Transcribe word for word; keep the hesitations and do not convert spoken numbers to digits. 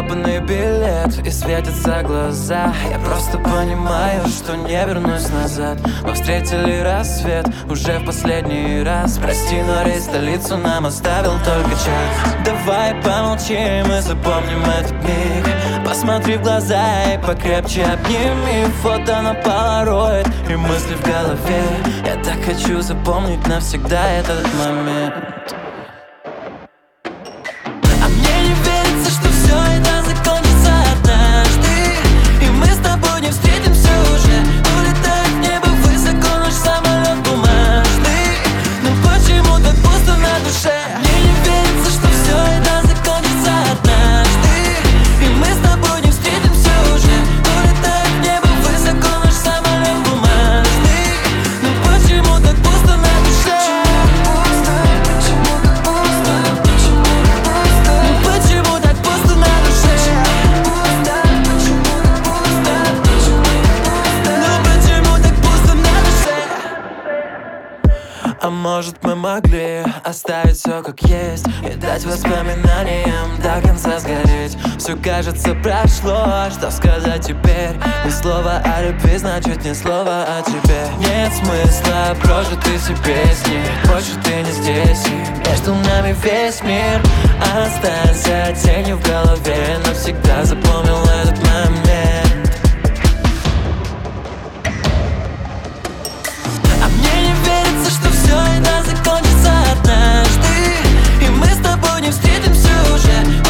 долбанный билет и светятся глаза. Я просто понимаю, что не вернусь назад. Мы встретили рассвет уже в последний раз. Прости, но рейс в столицу нам оставил только час. Давай помолчим и запомним этот миг. Посмотри в глаза и покрепче обними. Фото на полароид и мысли в голове. Я так хочу запомнить навсегда этот момент. А мне не верится, что все это закончится однажды, и мы с тобой не встретимся уже. Улетает в небо высоко наш самолет бумажный. Но почему так пусто на душе? Мне не верится, что все это закончится однажды, и мы с тобой не встретимся уже. Улетает в небо высоко наш самолет бумажный. Но почему так пусто на душе? Почему так пусто? Почему так пусто на душе? Почему так пусто? Ну почему так пусто на душе? А может мы могли оставить все как есть и дать воспоминаниям до конца сгореть? Все кажется прошло, что сказать теперь? Ни слова о любви, значит ни слова о тебе. Нет смысла прожитые все песни, больше ты не здесь, и между нами весь мир. Останься тенью в голове, навсегда запомнил этот момент. А мне не верится, что все это закончится однажды, и мы с тобой не встретимся уже.